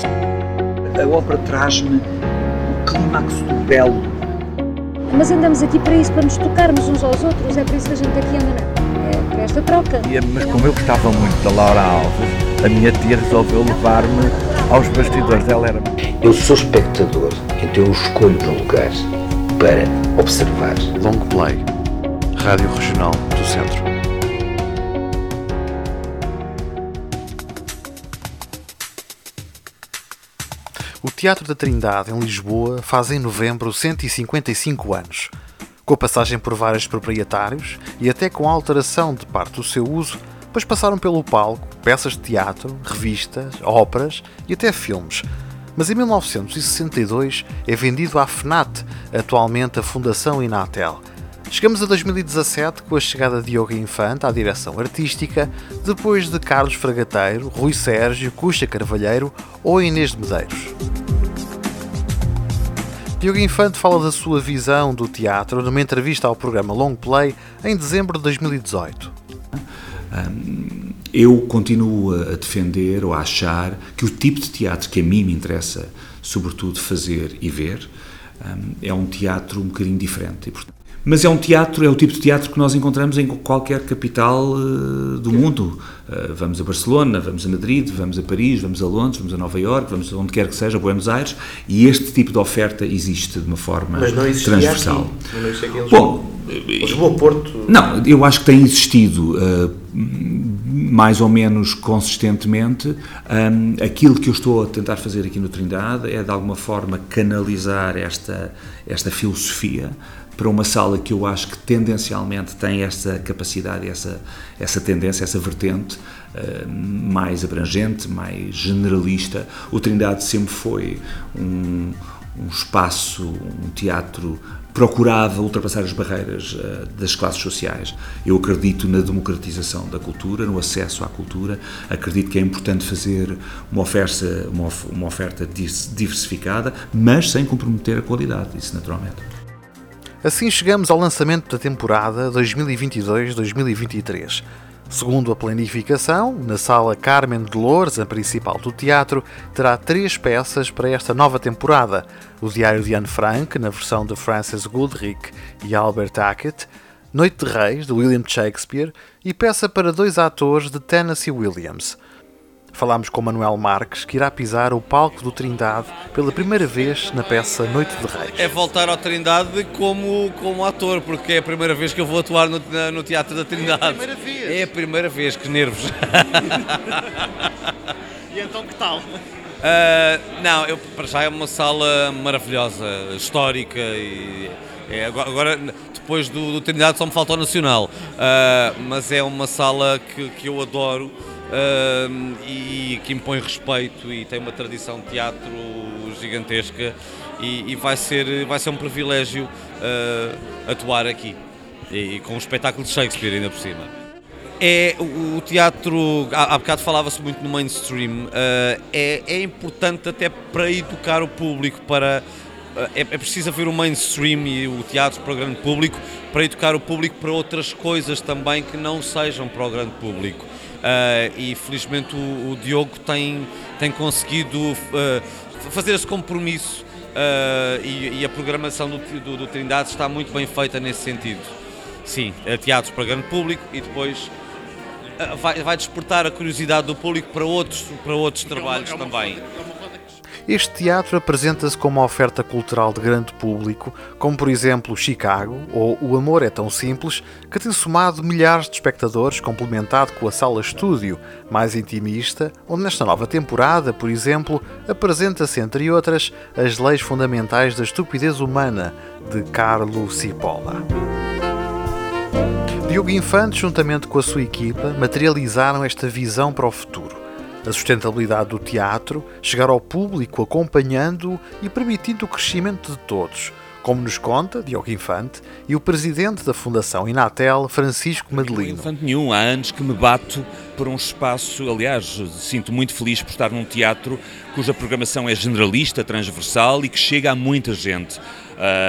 A ópera traz-me o clímax do belo. Mas andamos aqui para isso, para nos tocarmos uns aos outros, é por isso que a gente aqui anda, é para esta troca. Mas como eu gostava muito da Laura Alves, a minha tia resolveu levar-me aos bastidores. Ela era... Eu sou espectador, então eu escolho um lugar para observar. Long Play, Rádio Regional do Centro. O Teatro da Trindade, em Lisboa, faz em novembro 155 anos. Com a passagem por vários proprietários e até com a alteração de parte do seu uso, pois passaram pelo palco peças de teatro, revistas, óperas e até filmes. Mas em 1962 é vendido à FNAT, atualmente a Fundação Inatel. Chegamos a 2017 com a chegada de Diogo Infante à direção artística, depois de Carlos Fragateiro, Rui Sérgio, Cuxa Carvalheiro ou Inês de Medeiros. Diogo Infante fala da sua visão do teatro numa entrevista ao programa Long Play em dezembro de 2018. Eu continuo a defender ou a achar que o tipo de teatro que a mim me interessa, sobretudo, fazer e ver, é um teatro um bocadinho diferente. Mas é o tipo de teatro que nós encontramos em qualquer capital do mundo. Vamos a Barcelona, vamos a Madrid, vamos a Paris, vamos a Londres, vamos a Nova Iorque, vamos a onde quer que seja, a Buenos Aires, e este tipo de oferta existe de uma forma transversal. Mas não existe aqui em Lisboa, Porto... Não, eu acho que tem existido mais ou menos consistentemente. Aquilo que eu estou a tentar fazer aqui no Trindade é de alguma forma canalizar esta filosofia para uma sala que eu acho que tendencialmente tem essa capacidade, essa tendência, essa vertente mais abrangente, mais generalista. O Trindade sempre foi um espaço, um teatro procurava ultrapassar as barreiras das classes sociais. Eu acredito na democratização da cultura, no acesso à cultura, acredito que é importante fazer uma oferta diversificada, mas sem comprometer a qualidade, isso naturalmente. Assim chegamos ao lançamento da temporada 2022-2023. Segundo a planificação, na Sala Carmen de Loures, a principal do teatro, terá 3 peças para esta nova temporada. O Diário de Anne Frank, na versão de Francis Goodrich e Albert Hackett, Noite de Reis, de William Shakespeare, e peça para 2 atores de Tennessee Williams. Falámos com Manuel Marques, que irá pisar o palco do Trindade pela primeira vez na peça Noite de Reis. É voltar ao Trindade como ator, porque é a primeira vez que eu vou atuar no Teatro da Trindade. É a primeira vez, que nervos. E então que tal? Para já é uma sala maravilhosa, histórica, e agora depois do Trindade só me falta o Nacional, mas é uma sala que eu adoro. E que impõe respeito e tem uma tradição de teatro gigantesca e vai ser um privilégio atuar aqui e com um espetáculo de Shakespeare ainda por cima. O teatro, há bocado falava-se muito no mainstream, é importante até para educar o público, é preciso haver um mainstream e o teatro para o grande público, para educar o público para outras coisas também que não sejam para o grande público. E felizmente o Diogo tem conseguido fazer esse compromisso e a programação do Trindade está muito bem feita nesse sentido. Sim, teatros para grande público e depois vai despertar a curiosidade do público para outros trabalhos também. Este teatro apresenta-se como uma oferta cultural de grande público, como por exemplo Chicago ou O Amor é Tão Simples, que tem somado milhares de espectadores, complementado com a sala estúdio, mais intimista, onde nesta nova temporada, por exemplo, apresenta-se, entre outras, As Leis Fundamentais da Estupidez Humana, de Carlo Cipolla. Diogo Infante, juntamente com a sua equipa, materializaram esta visão para o futuro. A sustentabilidade do teatro, chegar ao público acompanhando-o e permitindo o crescimento de todos, como nos conta Diogo Infante e o presidente da Fundação Inatel, Francisco Madelino. Infante nenhum, há anos que me bato por um espaço, aliás, sinto muito feliz por estar num teatro cuja programação é generalista, transversal e que chega a muita gente.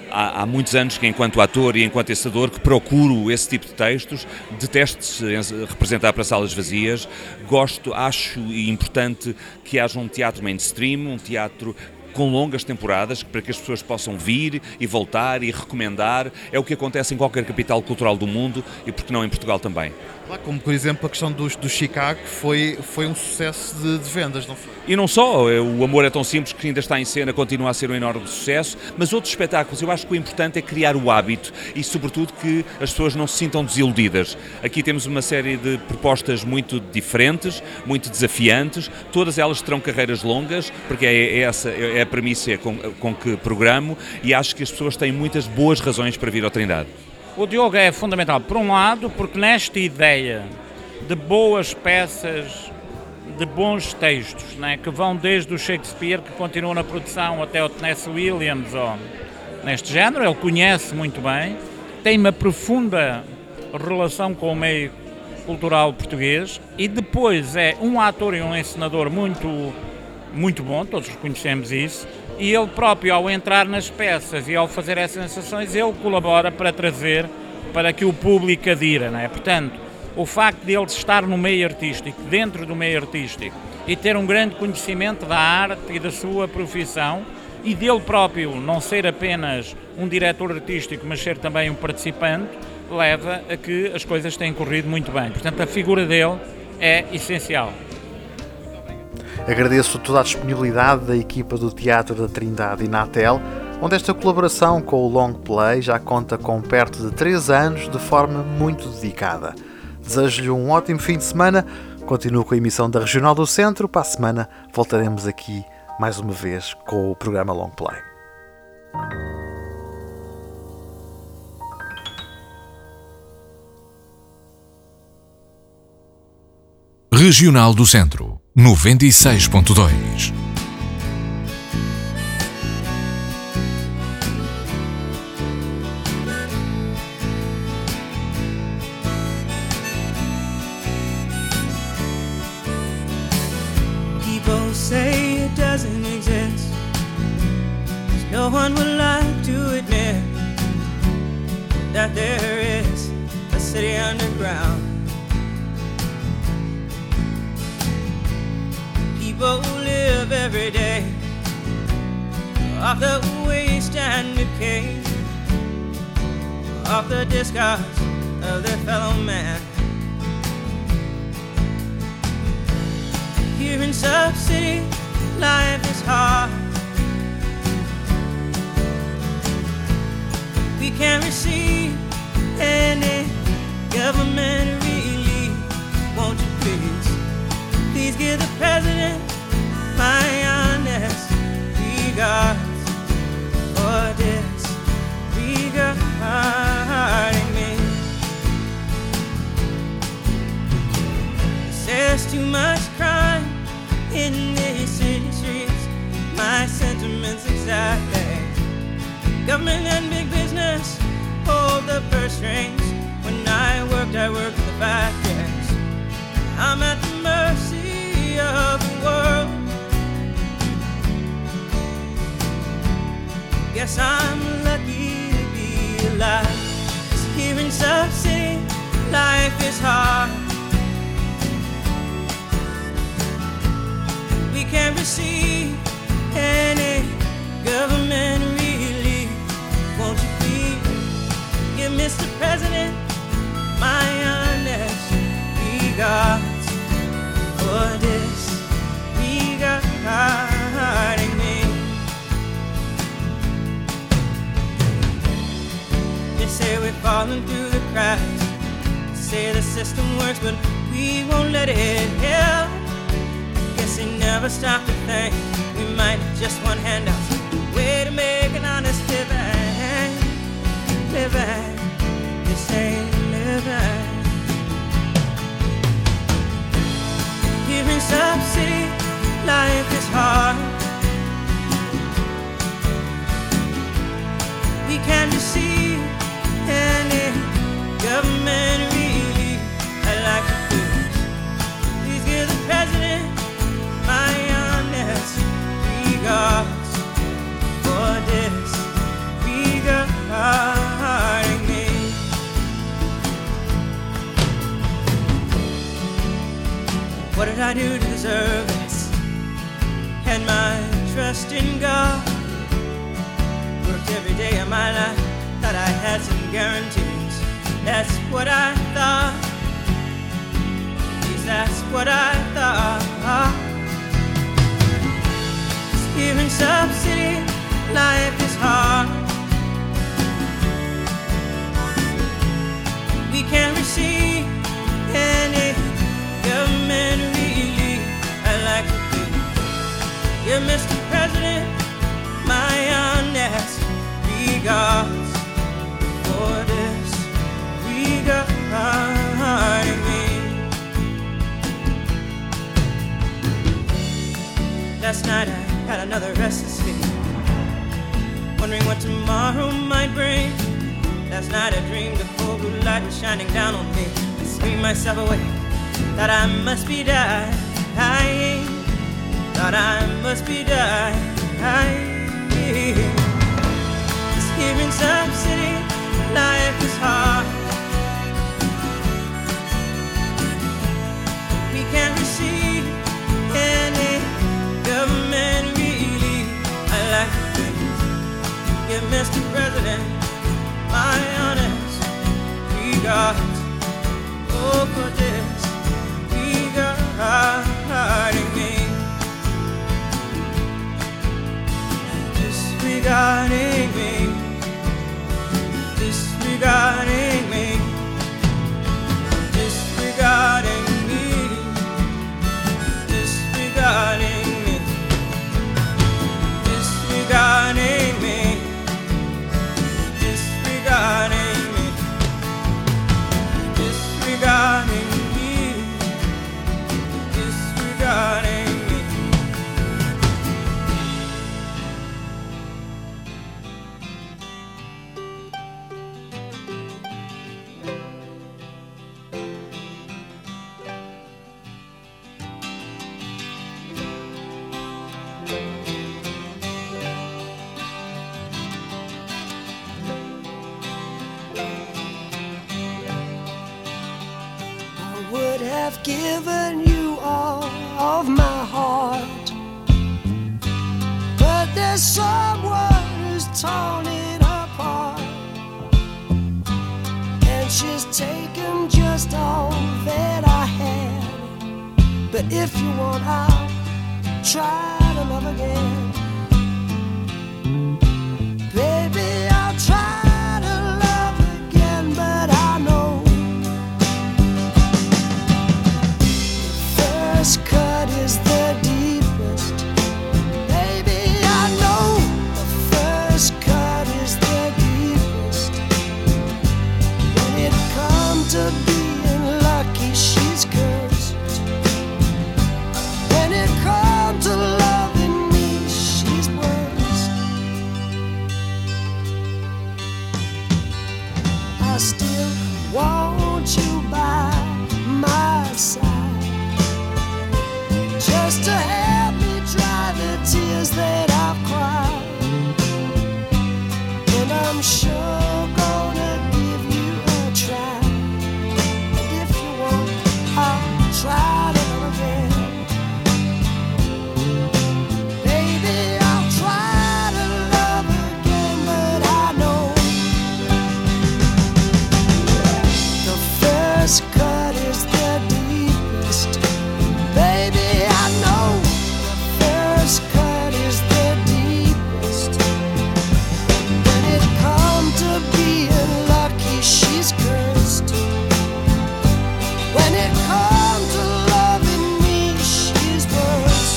há muitos anos que, enquanto ator e enquanto encenador, que procuro esse tipo de textos, detesto representar para salas vazias, acho importante que haja um teatro mainstream, um teatro com longas temporadas, para que as pessoas possam vir e voltar e recomendar. É o que acontece em qualquer capital cultural do mundo e, por que não, em Portugal também. Como, por exemplo, a questão do Chicago foi um sucesso de vendas, não foi? E não só, o Amor é tão simples que ainda está em cena, continua a ser um enorme sucesso, mas outros espetáculos, eu acho que o importante é criar o hábito e, sobretudo, que as pessoas não se sintam desiludidas. Aqui temos uma série de propostas muito diferentes, muito desafiantes, todas elas terão carreiras longas, porque essa é a premissa com que programo, e acho que as pessoas têm muitas boas razões para vir ao Trindade. O Diogo é fundamental, por um lado, porque nesta ideia de boas peças, de bons textos, né, que vão desde o Shakespeare, que continua na produção, até o Tennessee Williams, ou neste género, ele conhece muito bem, tem uma profunda relação com o meio cultural português e depois é um ator e um encenador muito bom, todos reconhecemos isso, e ele próprio, ao entrar nas peças e ao fazer essas sensações, ele colabora para trazer, para que o público adira, não é? Portanto, o facto de ele estar no meio artístico, dentro do meio artístico, e ter um grande conhecimento da arte e da sua profissão, e dele próprio não ser apenas um diretor artístico, mas ser também um participante, leva a que as coisas tenham corrido muito bem. Portanto, a figura dele é essencial. Agradeço toda a disponibilidade da equipa do Teatro da Trindade e Natel, onde esta colaboração com o Long Play já conta com perto de 3 anos de forma muito dedicada. Desejo-lhe um ótimo fim de semana, continuo com a emissão da Regional do Centro, para a semana voltaremos aqui mais uma vez com o programa Long Play. Regional do Centro, 96.2. People say it doesn't exist, 'cause no one would like to admit that there is a city underground. People live every day off the waste and decay, off the discards of their fellow man. Here in Sub City, life is hard. We can't receive any government relief. Won't you please give the president my honest regards for disregarding me. There's too much crime in these city streets. My sentiments exactly. Government and big business hold the purse strings. When I worked in the factories. I'm at the mercy of the world. Guess I'm lucky to be alive. 'Cause here in Sub City, life is hard. We can't receive any government relief. Won't you please give Mr. President my honest regards for disregarding me. They say we're falling through the cracks. They say the system works, but we won't let it help. Guess they never stop to think we might just one handout way to make an honest living. This ain't living. Here in Sub City, life is hard. We can't receive any government relief. I'd like to please give the president my honest regards for disregarding trust in God. Worked every day of my life, thought I had some guarantees. That's what I thought. At least that's what I thought. Here in Sub City, life is hard. We can't receive any government relief. I'd like to be, dear Mr. President, my honest regards for this regarding me. Last night I had another restless sleep, wondering what tomorrow might bring. Last night I dreamed the full blue light was shining down on me. I screamed myself awake, thought I must be dying. Thought I must be dying. Just here in some city, life is hard. We can't receive any government relief. I like to think, give Mr. President my honest regards. Oh, for this regarding me. Disregarding me. Disregarding me. Disregarding me. Disregarding me. Disregarding me. Disregarding me. Disregarding me. Disregarding me. I would have given you all of my heart, but there's someone who's torn it apart, and she's taken just all that I had. But if you want, I'll try to love again. Baby, I'll try to love again, but I know first cut is the deepest. Baby, I know the first cut is the deepest. When it comes to being lucky, she's cursed. When it comes to loving me, she's worst. I still want you by my side, just to help me dry the tears that I've cried. And I'm sure gonna give you a try. And if you want, I'll try to love again. Baby, I'll try to love again, but I know the first cut is the deepest. Baby, I know the first cut is the deepest. When it comes to being lucky, she's cursed. When it comes to loving me, she's worst.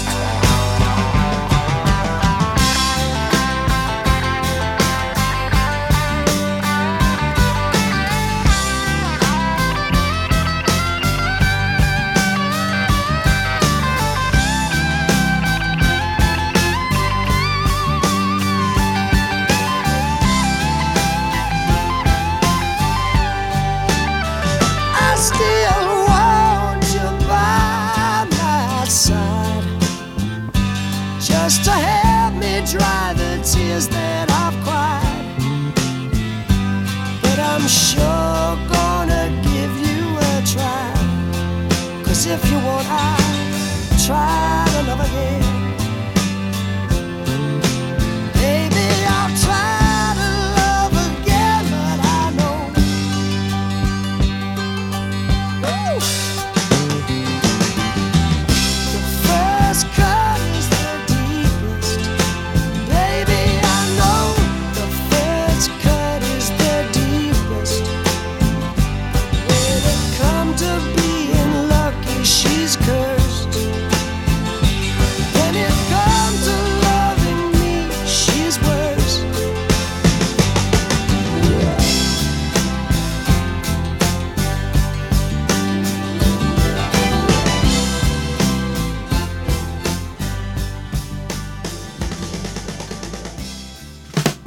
I still want you by my side, just to help me dry the tears that I've cried. But I'm sure gonna give you a try. 'Cause if you want, I'll try to love again.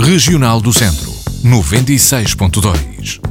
Regional do Centro, 96.2.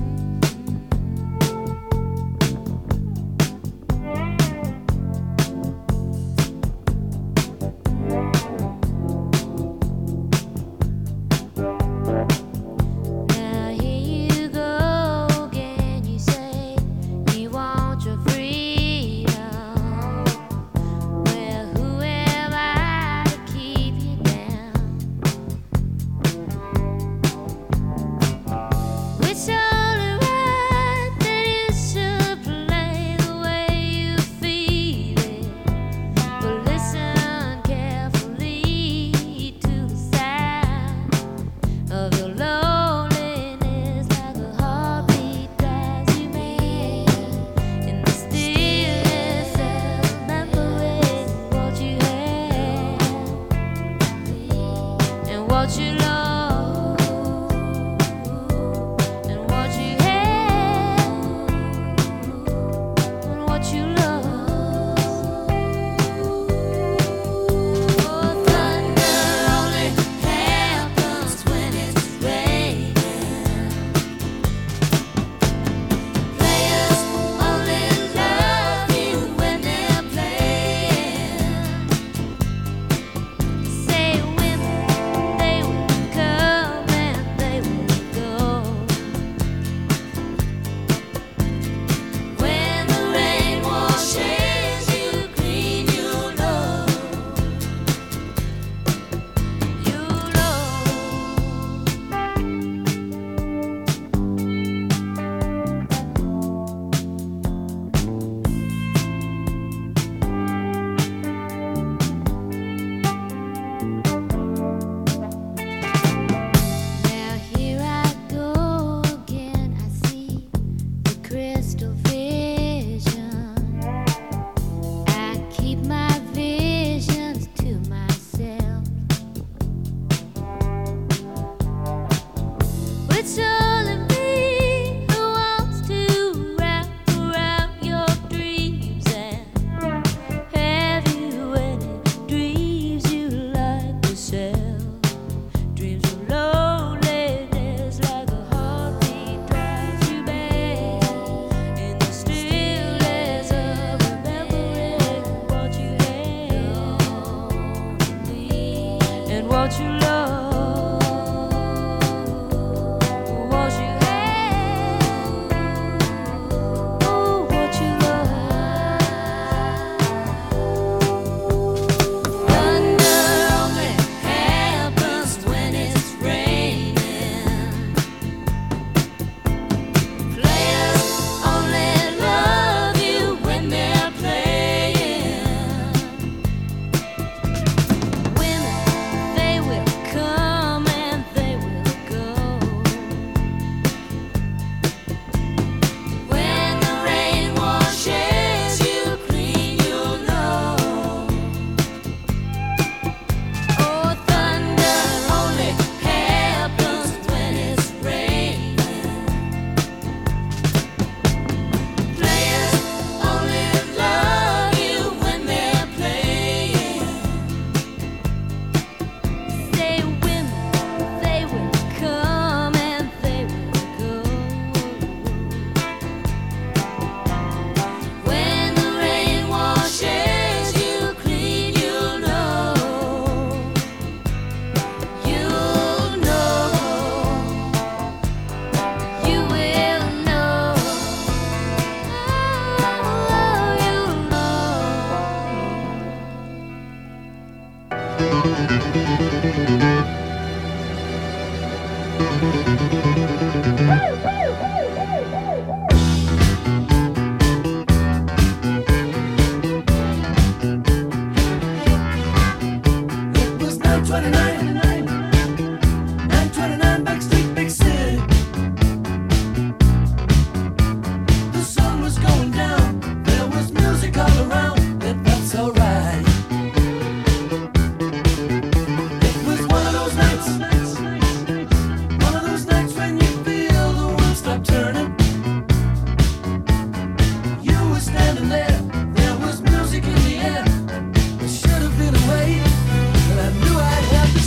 There was music in the air. It should have been away, but I knew I'd have to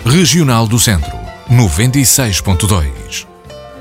Regional do Centro, 96.2.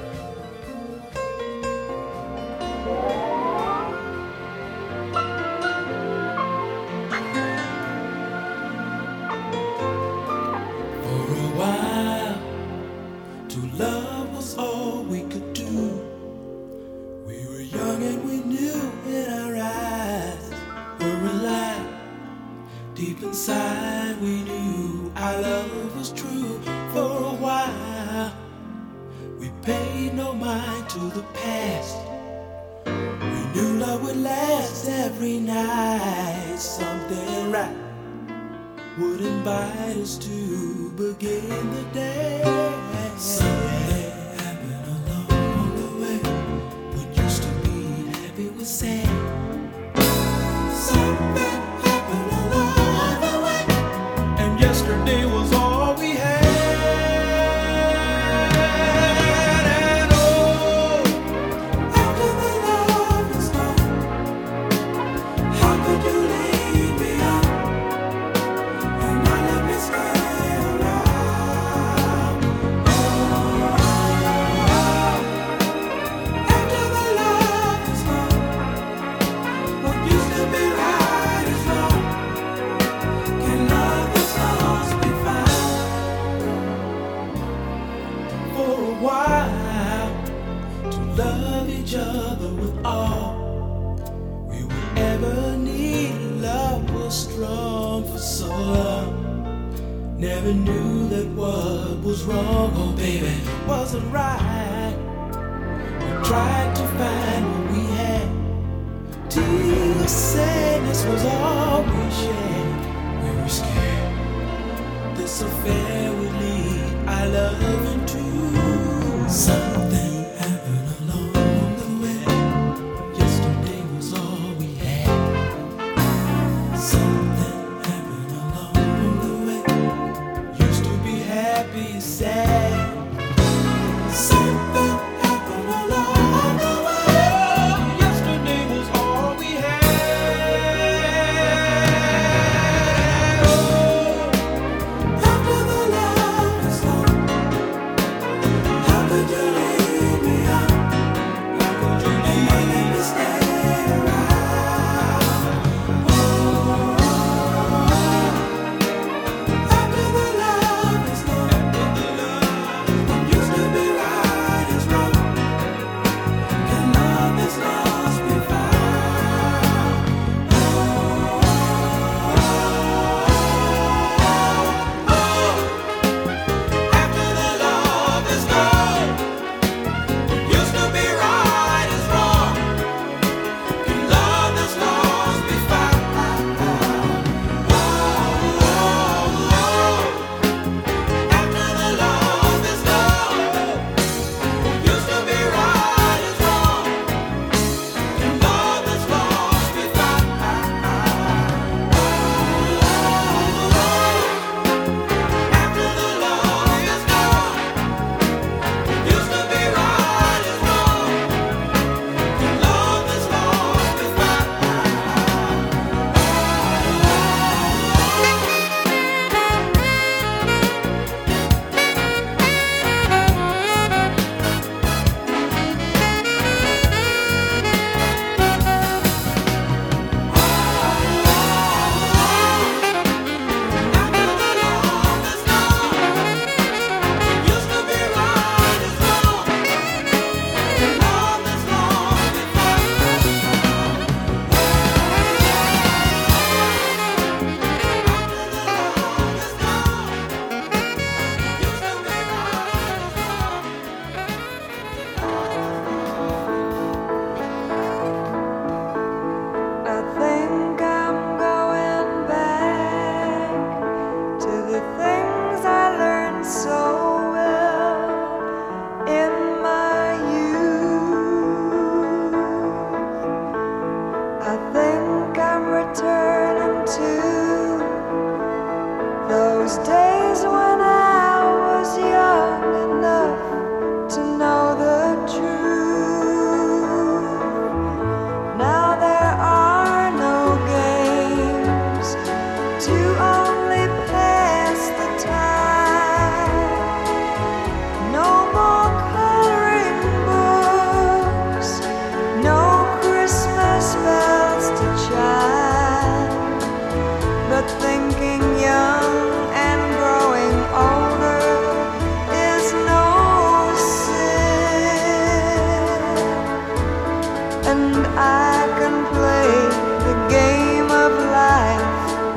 Never knew that what was wrong, oh baby, wasn't right. We tried to find what we had, till sadness was all we shared. We were scared this affair would lead our love into something happened along the way. Yesterday was all we had. Something happened along the way. Used to be happy, sad. Something happened along the way. Yesterday was all we had. After the love is gone, how could you leave me out? How could you leave me stay around? Oh,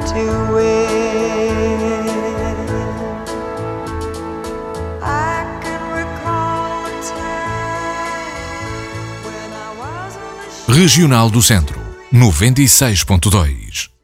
to win. I can recall a time when I was on the Regional do Centro, 96.2.